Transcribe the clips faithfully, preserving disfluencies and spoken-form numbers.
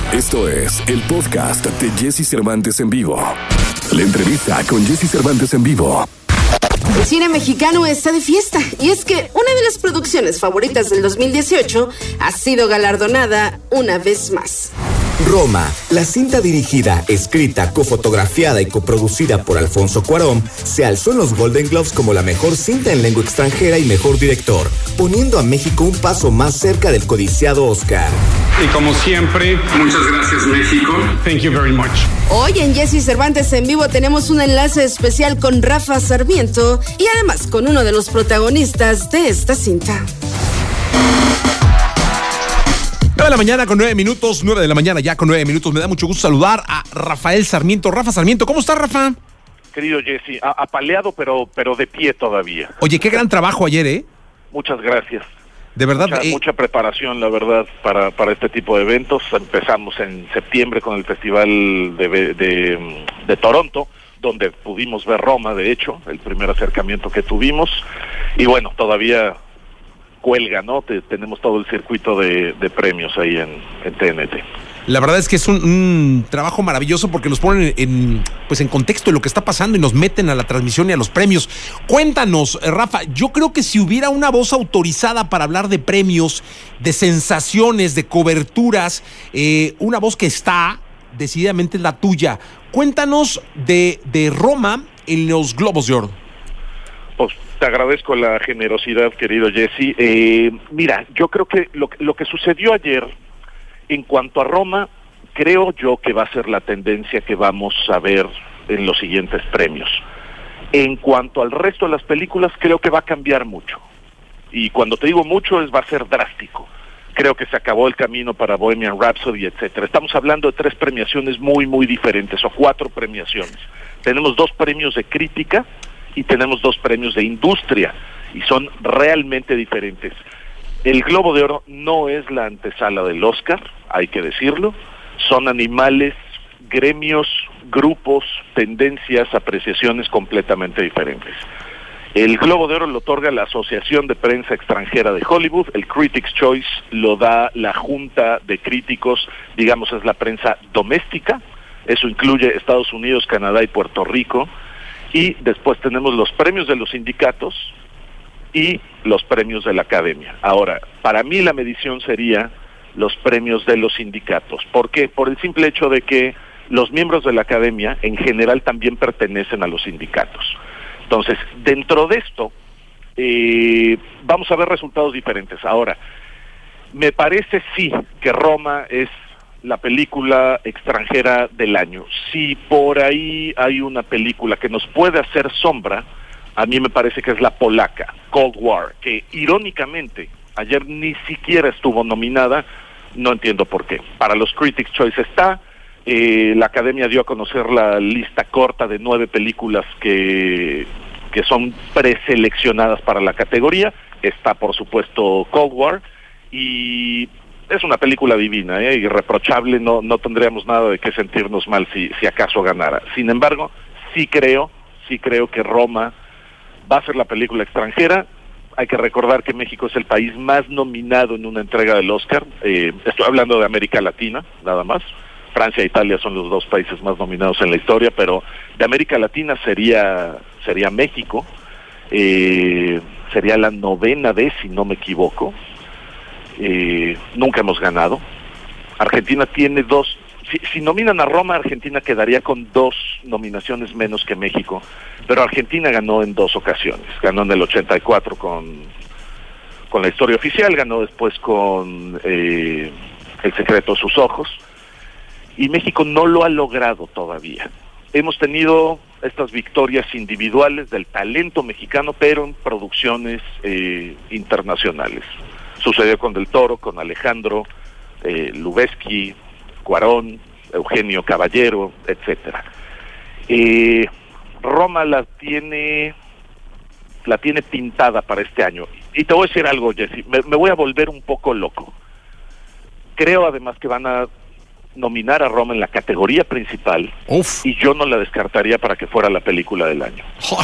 Esto es el podcast de Jesse Cervantes en vivo. La entrevista con Jesse Cervantes en vivo. El cine mexicano está de fiesta, y es que una de las producciones favoritas del dos mil dieciocho ha sido galardonada una vez más. Roma, la cinta dirigida, escrita, cofotografiada y coproducida por Alfonso Cuarón, se alzó en los Golden Globes como la mejor cinta en lengua extranjera y mejor director, poniendo a México un paso más cerca del codiciado Oscar. Y como siempre, muchas gracias, México. Thank you very much. Hoy en Jesse Cervantes en vivo tenemos un enlace especial con Rafa Sarmiento y además con uno de los protagonistas de esta cinta. nueve de la mañana con nueve minutos, nueve de la mañana ya con nueve minutos. Me da mucho gusto saludar a Rafael Sarmiento. Rafa Sarmiento, ¿cómo estás, Rafa? Querido Jesse, apaleado pero, pero de pie todavía. Oye, qué gran trabajo ayer, ¿eh? Muchas gracias. De verdad. Mucha, eh... mucha preparación, la verdad, para, para este tipo de eventos. Empezamos en septiembre con el Festival de, de, de Toronto, donde pudimos ver Roma, de hecho, el primer acercamiento que tuvimos. Y bueno, todavía cuelga, ¿no? Te, tenemos todo el circuito de, de premios ahí en, en T N T. La verdad es que es un, un trabajo maravilloso porque nos ponen en, pues en contexto de lo que está pasando y nos meten a la transmisión y a los premios. Cuéntanos, Rafa, yo creo que si hubiera una voz autorizada para hablar de premios, de sensaciones, de coberturas, eh, una voz que está, decididamente es la tuya. Cuéntanos de, de Roma en los Globos de Oro. Pues te agradezco la generosidad, querido Jesse. Eh, mira, yo creo que lo, lo que sucedió ayer en cuanto a Roma, creo yo que va a ser la tendencia que vamos a ver en los siguientes premios. En cuanto al resto de las películas, creo que va a cambiar mucho. Y cuando te digo mucho, es va a ser drástico. Creo que se acabó el camino para Bohemian Rhapsody, etcétera. Estamos hablando de tres premiaciones muy, muy diferentes, o cuatro premiaciones. Tenemos dos premios de crítica y tenemos dos premios de industria, y son realmente diferentes. El Globo de Oro no es la antesala del Oscar, hay que decirlo. Son animales, gremios, grupos, tendencias, apreciaciones completamente diferentes. El Globo de Oro lo otorga la Asociación de Prensa Extranjera de Hollywood, el Critics' Choice lo da la Junta de Críticos, digamos es la prensa doméstica, eso incluye Estados Unidos, Canadá y Puerto Rico. Y después tenemos los premios de los sindicatos y los premios de la academia. Ahora, para mí la medición sería los premios de los sindicatos. ¿Por qué? Por el simple hecho de que los miembros de la academia en general también pertenecen a los sindicatos. Entonces, dentro de esto, eh, vamos a ver resultados diferentes. Ahora, me parece sí que Roma es la película extranjera del año. Si por ahí hay una película que nos puede hacer sombra, a mí me parece que es la polaca, Cold War, que irónicamente ayer ni siquiera estuvo nominada, no entiendo por qué. Para los Critics' Choice está, eh, la Academia dio a conocer la lista corta de nueve películas que, que son preseleccionadas para la categoría, está por supuesto Cold War, y es una película divina, ¿eh? Irreprochable, no, no tendríamos nada de qué sentirnos mal si, si acaso ganara. Sin embargo, sí creo, sí creo que Roma va a ser la película extranjera. Hay que recordar que México es el país más nominado en una entrega del Oscar. Eh, estoy hablando de América Latina, nada más. Francia e Italia son los dos países más nominados en la historia, pero de América Latina sería, sería México. Eh, sería la novena vez, si no me equivoco. Eh, nunca hemos ganado. Argentina tiene dos. Si, si nominan a Roma, Argentina quedaría con dos nominaciones menos que México, pero Argentina ganó en dos ocasiones. Ganó en el ochenta y cuatro con, con La Historia Oficial, ganó después con eh, El Secreto de Sus Ojos, y México no lo ha logrado todavía. Hemos tenido estas victorias individuales del talento mexicano, pero en producciones eh, internacionales. Sucedió con Del Toro, con Alejandro, eh, Lubezki, Cuarón, Eugenio Caballero, etcétera. Eh, Roma la tiene, la tiene pintada para este año. Y te voy a decir algo, Jesse, me, me voy a volver un poco loco. Creo además que van a nominar a Roma en la categoría principal. Uf. Y yo no la descartaría para que fuera la película del año.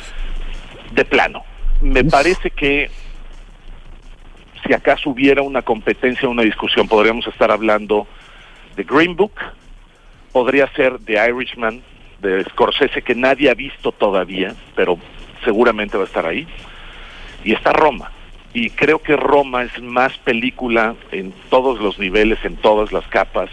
De plano. Me Uf. parece que si acaso hubiera una competencia, una discusión, podríamos estar hablando The Green Book, podría ser The Irishman, de Scorsese, que nadie ha visto todavía, pero seguramente va a estar ahí, y está Roma. Y creo que Roma es más película en todos los niveles, en todas las capas,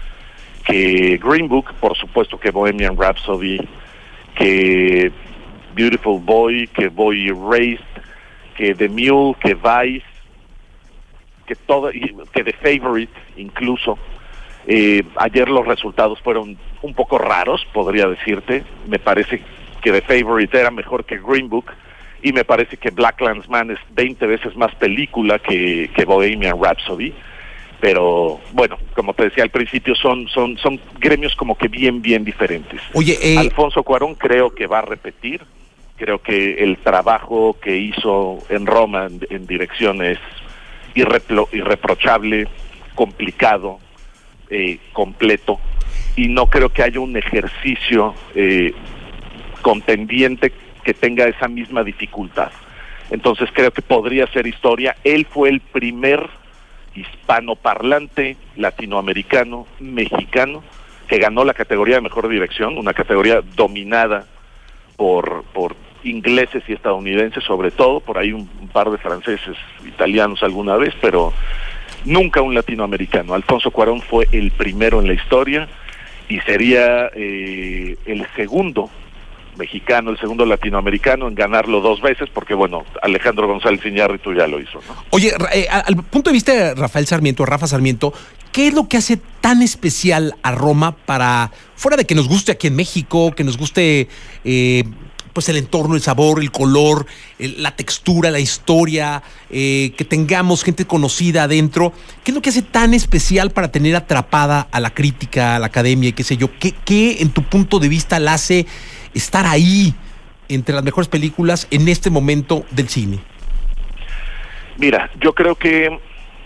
que Green Book, por supuesto que Bohemian Rhapsody, que Beautiful Boy, que Boy Erased, que The Mule, que Vice, que todo, que The Favorite incluso. Eh, ayer los resultados fueron un poco raros, podría decirte. Me parece que The Favorite era mejor que Green Book, y me parece que BlacKkKlansman es veinte veces más película que, que Bohemian Rhapsody. Pero bueno, como te decía al principio, son son son gremios como que bien, bien diferentes. Oye, eh... Alfonso Cuarón creo que va a repetir. Creo que el trabajo que hizo en Roma en, en dirección es irrepro, irreprochable, complicado, eh, completo, y no creo que haya un ejercicio eh, contendiente que tenga esa misma dificultad. Entonces creo que podría ser historia. Él fue el primer hispanoparlante, latinoamericano, mexicano, que ganó la categoría de mejor dirección, una categoría dominada por por ingleses y estadounidenses sobre todo, por ahí un, un par de franceses, italianos alguna vez, pero nunca un latinoamericano. Alfonso Cuarón fue el primero en la historia y sería eh, el segundo mexicano, el segundo latinoamericano en ganarlo dos veces, porque bueno, Alejandro González Iñárritu ya lo hizo, ¿no? Oye, eh, al punto de vista de Rafael Sarmiento, Rafa Sarmiento, ¿qué es lo que hace tan especial a Roma para, fuera de que nos guste aquí en México, que nos guste eh, pues el entorno, el sabor, el color, el, la textura, la historia, eh, que tengamos gente conocida adentro? ¿Qué es lo que hace tan especial para tener atrapada a la crítica, a la academia y qué sé yo? ¿Qué, qué en tu punto de vista la hace estar ahí entre las mejores películas en este momento del cine? Mira, yo creo que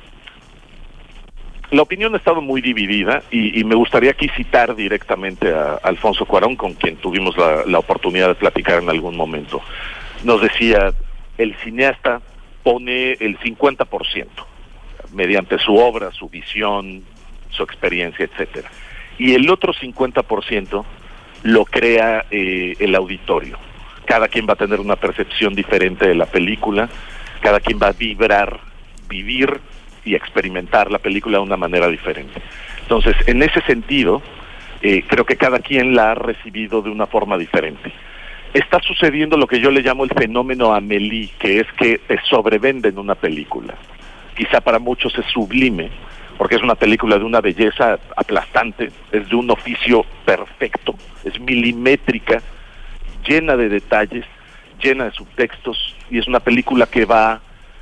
la opinión ha estado muy dividida y, y me gustaría aquí citar directamente a Alfonso Cuarón, con quien tuvimos la, la oportunidad de platicar en algún momento. Nos decía, el cineasta pone el cincuenta por ciento mediante su obra, su visión, su experiencia, etcétera. Y el otro cincuenta por ciento lo crea eh, el auditorio. Cada quien va a tener una percepción diferente de la película, cada quien va a vibrar, vivir y experimentar la película de una manera diferente. Entonces, en ese sentido, eh, creo que cada quien la ha recibido de una forma diferente. Está sucediendo lo que yo le llamo el fenómeno Amélie, que es que te sobrevenden una película. Quizá para muchos es sublime, porque es una película de una belleza aplastante, es de un oficio perfecto, es milimétrica, llena de detalles, llena de subtextos, y es una película que va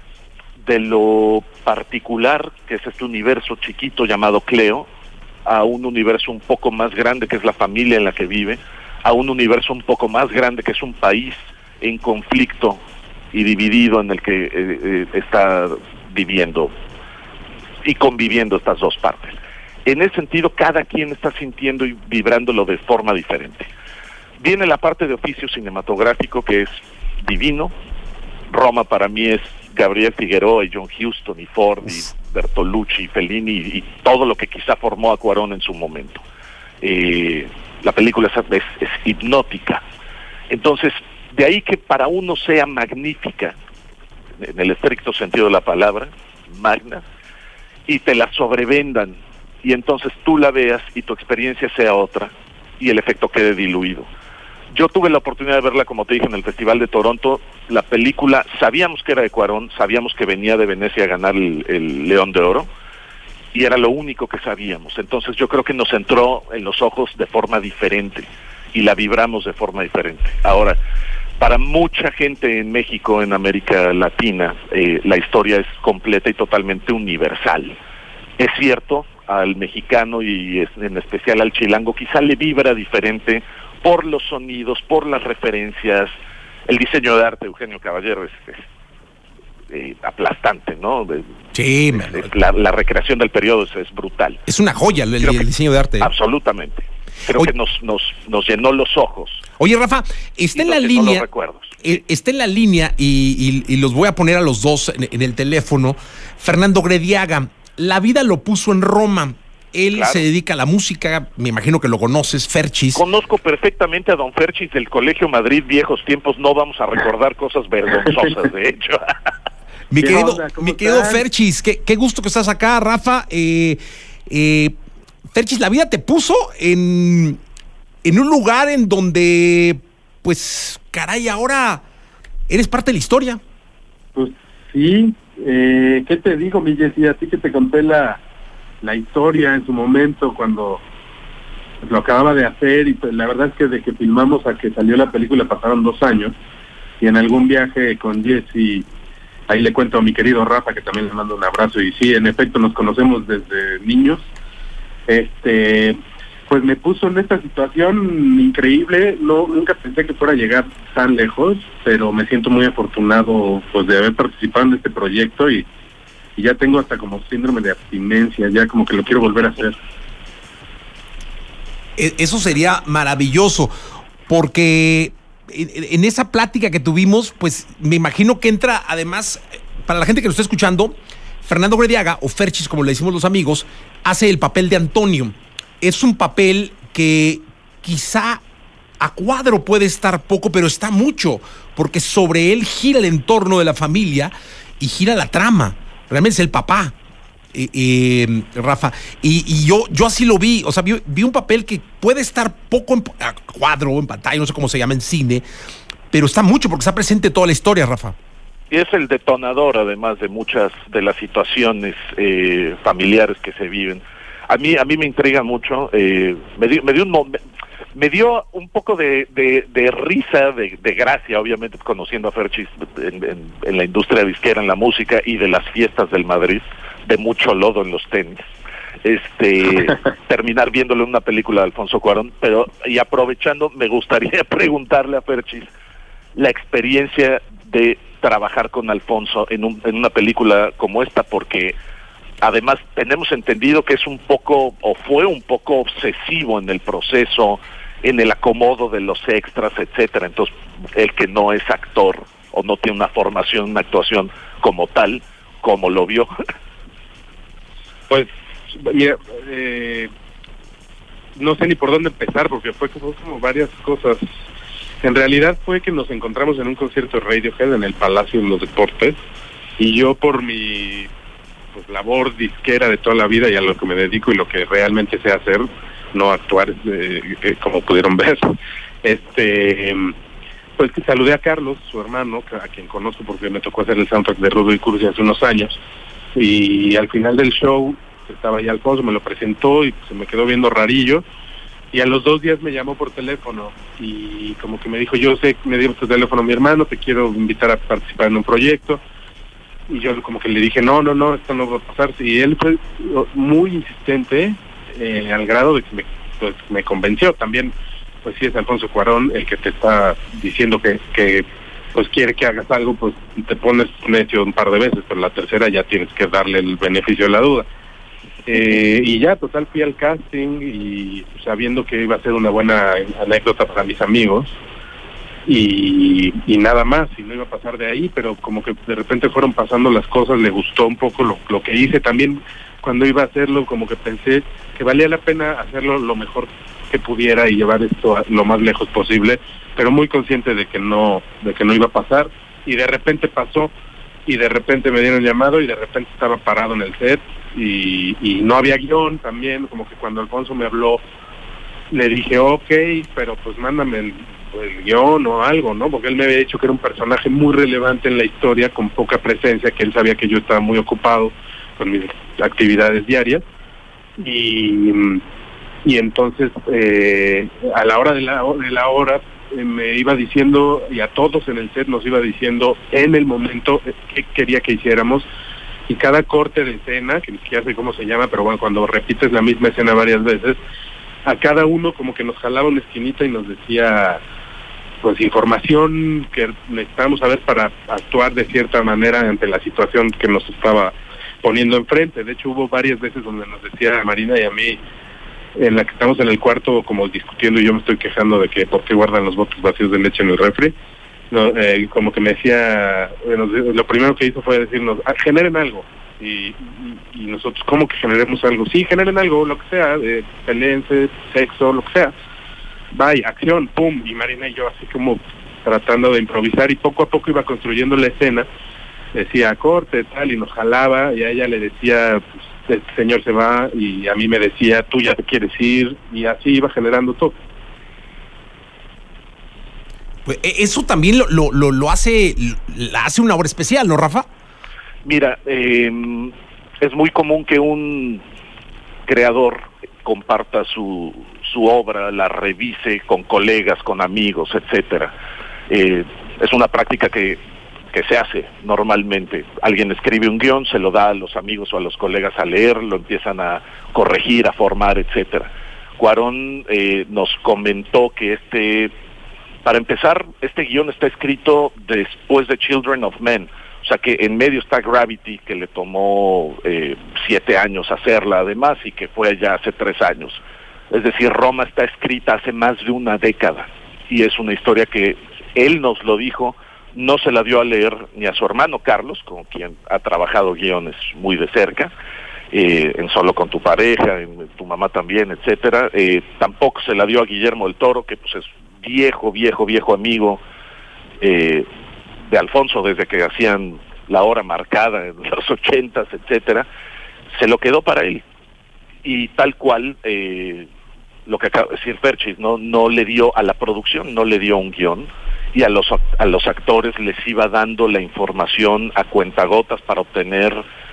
de lo particular, que es este universo chiquito llamado Cleo, a un universo un poco más grande, que es la familia en la que vive, a un universo un poco más grande, que es un país en conflicto y dividido, en el que eh, eh, está viviendo y conviviendo estas dos partes. En ese sentido, cada quien está sintiendo y vibrándolo de forma diferente. Viene la parte de oficio cinematográfico, que es divino. Roma para mí es Gabriel Figueroa y John Huston y Ford y Bertolucci y Fellini y, y todo lo que quizá formó a Cuarón en su momento. Eh, la película es, es, es hipnótica. Entonces, de ahí que para uno sea magnífica, en el estricto sentido de la palabra, magna, y te la sobrevendan, y entonces tú la veas y tu experiencia sea otra, y el efecto quede diluido. Yo tuve la oportunidad de verla, como te dije, en el Festival de Toronto. La película, sabíamos que era de Cuarón, sabíamos que venía de Venecia a ganar el, el León de Oro, y era lo único que sabíamos. Entonces yo creo que nos entró en los ojos de forma diferente, y la vibramos de forma diferente. Ahora, para mucha gente en México, en América Latina, eh, la historia es completa y totalmente universal. Es cierto, al mexicano y en especial al chilango quizá le vibra diferente por los sonidos, por las referencias. El diseño de arte, Eugenio Caballero, es, es eh, aplastante, ¿no? Sí, es, es, la, la recreación del periodo es, es brutal. Es una joya el, el, el diseño de arte. Absolutamente. Creo Oye, que nos, nos, nos llenó los ojos. Oye, Rafa, está en la línea. Eh, está en la línea y, y, y los voy a poner a los dos en, en el teléfono. Fernando Grediaga, la vida lo puso en Roma. Él Claro. se dedica a la música, me imagino que lo conoces, Ferchis. Conozco perfectamente a don Ferchis del Colegio Madrid, viejos tiempos, no vamos a recordar cosas vergonzosas, de hecho. Mi ¿Qué querido, onda? ¿Cómo mi querido están? Ferchis, qué, qué gusto que estás acá, Rafa. Eh, eh, Ferchis, la vida te puso en, en un lugar en donde, pues, caray, ahora eres parte de la historia. Pues sí, eh, ¿qué te digo, mi Jessy? A ti que te conté la, la historia en su momento cuando lo acababa de hacer, y pues la verdad es que de que filmamos a que salió la película pasaron dos años, y en algún viaje con Jessy, ahí le cuento a mi querido Rafa, que también le mando un abrazo, y sí, en efecto nos conocemos desde niños. Este, pues me puso en esta situación increíble. No, nunca pensé que fuera a llegar tan lejos, pero me siento muy afortunado pues de haber participado en este proyecto, y, y ya tengo hasta como síndrome de abstinencia, ya como que lo quiero volver a hacer. Eso sería maravilloso, porque en esa plática que tuvimos, pues me imagino que entra, además, para la gente que lo está escuchando, Fernando Grediaga, o Ferchis, como le decimos los amigos, hace el papel de Antonio. Es un papel que quizá a cuadro puede estar poco, pero está mucho, porque sobre él gira el entorno de la familia y gira la trama. Realmente es el papá. Eh, eh, Rafa, y, y yo yo así lo vi, o sea, vi, vi un papel que puede estar poco en, a cuadro o en pantalla, no sé cómo se llama en cine, pero está mucho porque está presente toda la historia, Rafa. Y es el detonador, además, de muchas de las situaciones eh, familiares que se viven. A mí a mí me intriga mucho, eh, me, dio, me, dio un, me, me dio un poco de, de, de risa, de, de gracia, obviamente, conociendo a Ferchis en, en, en la industria disquera, en la música y de las fiestas del Madrid, de mucho lodo en los tenis, este terminar viéndole una película de Alfonso Cuarón, pero y aprovechando, me gustaría preguntarle a Ferchis la experiencia de trabajar con Alfonso en, un, en una película como esta, porque además tenemos entendido que es un poco, o fue un poco obsesivo en el proceso, en el acomodo de los extras, etcétera. Entonces, el que no es actor o no tiene una formación, una actuación como tal, ¿cómo lo vio? Pues, mira, eh, no sé ni por dónde empezar, porque fue como, como varias cosas. En realidad fue que nos encontramos en un concierto de Radiohead en el Palacio de los Deportes, y yo por mi pues, labor disquera de toda la vida y a lo que me dedico y lo que realmente sé hacer, no actuar, eh, eh, como pudieron ver, este... pues que saludé a Carlos, su hermano, a quien conozco porque me tocó hacer el soundtrack de Rudo y Cursi hace unos años, y al final del show estaba ahí Alfonso, me lo presentó y se me quedó viendo rarillo, y a los dos días me llamó por teléfono y como que me dijo, yo sé, me dio tu teléfono mi hermano, te quiero invitar a participar en un proyecto, y yo como que le dije, no, no, no, esto no va a pasar, y él fue muy insistente, eh, al grado de que me, pues, me convenció. También pues sí es Alfonso Cuarón el que te está diciendo que, que pues quiere que hagas algo, pues te pones necio un par de veces, pero la tercera ya tienes que darle el beneficio de la duda. Eh, y ya, total, fui al casting y sabiendo que iba a ser una buena anécdota para mis amigos, y, y nada más, y no iba a pasar de ahí, pero como que de repente fueron pasando las cosas, le gustó un poco lo, lo que hice. También cuando iba a hacerlo, como que pensé que valía la pena hacerlo lo mejor que pudiera y llevar esto a lo más lejos posible, pero muy consciente de que no de que no iba a pasar, y de repente pasó, y de repente me dieron llamado, y de repente estaba parado en el set, y, y no había guión. También como que cuando Alfonso me habló, le dije, ok, pero pues mándame el, el guión o algo, ¿no? Porque él me había dicho que era un personaje muy relevante en la historia, con poca presencia, que él sabía que yo estaba muy ocupado con mis actividades diarias, y... y entonces eh, a la hora de la, de la hora eh, me iba diciendo, y a todos en el set nos iba diciendo en el momento eh, qué quería que hiciéramos, y cada corte de escena, que ni siquiera sé cómo se llama, pero bueno, cuando repites la misma escena varias veces, a cada uno como que nos jalaba una esquinita y nos decía pues información que necesitábamos saber para actuar de cierta manera ante la situación que nos estaba poniendo enfrente. De hecho, hubo varias veces donde nos decía a Marina y a mí, en la que estamos en el cuarto como discutiendo, y yo me estoy quejando de que por qué guardan los botes vacíos de leche en el refri, no, eh, como que me decía, bueno, lo primero que hizo fue decirnos, ah, generen algo, Y, y, y nosotros, ¿cómo que generemos algo? Sí, generen algo, lo que sea, de pelense, sexo, lo que sea. Vaya, acción, pum, y Marina y yo así como tratando de improvisar, y poco a poco iba construyendo la escena, decía corte, tal, y nos jalaba, y a ella le decía, pues, el señor se va, y a mí me decía, tú ya te quieres ir, y así iba generando todo. Pues eso también lo, lo, lo, lo hace, la hace una obra especial, ¿no, Rafa? Mira, eh, es muy común que un creador comparta su, su obra, la revise con colegas, con amigos, etcétera. Eh, es una práctica que, que se hace normalmente. Alguien escribe un guión, se lo da a los amigos o a los colegas a leer, lo empiezan a corregir, a formar, etcétera. Cuarón eh, nos comentó que este, para empezar, este guión está escrito después de Children of Men. O sea que en medio está Gravity, que le tomó eh, siete años hacerla además y que fue allá hace tres años. Es decir, Roma está escrita hace más de una década y es una historia que él nos lo dijo, no se la dio a leer ni a su hermano Carlos, con quien ha trabajado guiones muy de cerca, eh, en Solo con tu pareja, en Tu mamá también, etcétera. Eh, tampoco se la dio a Guillermo del Toro, que pues es viejo, viejo, viejo amigo, eh, de Alfonso desde que hacían La Hora Marcada en los ochentas, etcétera. Se lo quedó para él y tal cual eh, lo que acaba de decir Ferchis, no no le dio a la producción, no le dio un guión, y a los a los actores les iba dando la información a cuentagotas para obtener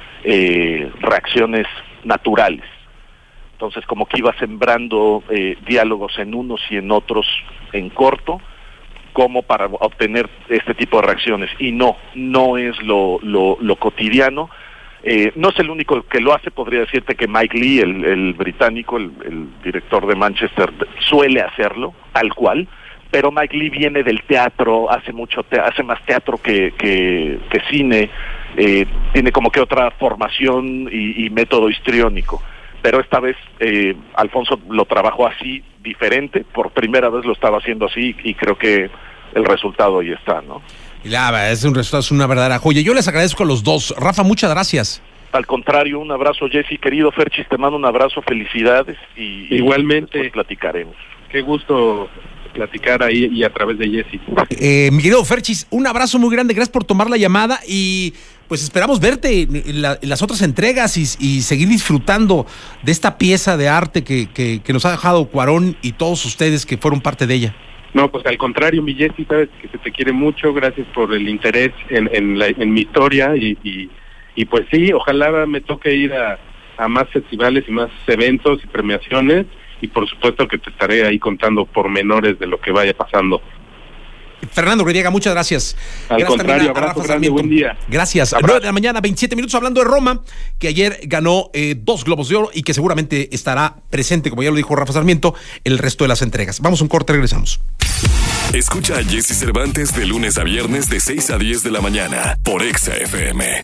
eh, reacciones naturales. Entonces como que iba sembrando eh, diálogos en unos y en otros en corto, como para obtener este tipo de reacciones, y no, no es lo, lo, lo cotidiano. Eh, no es el único que lo hace, podría decirte que Mike Leigh, el, el británico, el, el director de Manchester, suele hacerlo, tal cual, pero Mike Leigh viene del teatro, hace mucho te hace más teatro que, que, que cine, eh, tiene como que otra formación y, y método histriónico. Pero esta vez eh, Alfonso lo trabajó así, diferente, por primera vez lo estaba haciendo así y creo que el resultado ahí está, ¿no? Ya, es un resultado, es una verdadera joya. Yo les agradezco a los dos. Rafa, muchas gracias. Al contrario, un abrazo, Jessy, querido Ferchis, te mando un abrazo, felicidades y igualmente y platicaremos. Qué gusto platicar ahí y a través de Jessy. Eh, mi querido Ferchis, un abrazo muy grande, gracias por tomar la llamada y pues esperamos verte en, la, en las otras entregas y, y seguir disfrutando de esta pieza de arte que, que, que nos ha dejado Cuarón y todos ustedes que fueron parte de ella. No, pues al contrario, mi Jessy, sabes que se te quiere mucho, gracias por el interés en, en, la, en mi historia y, y, y pues sí, ojalá me toque ir a, a más festivales y más eventos y premiaciones y por supuesto que te estaré ahí contando pormenores de lo que vaya pasando. Fernando Rediega, muchas gracias. Al gracias contrario, abrazo grande, Sarmiento. Buen día. Gracias. nueve de la mañana, veintisiete minutos, hablando de Roma, que ayer ganó eh, dos Globos de Oro y que seguramente estará presente, como ya lo dijo Rafa Sarmiento, el resto de las entregas. Vamos a un corte, regresamos. Escucha a Jessy Cervantes de lunes a viernes de seis a diez de la mañana por Exa F M.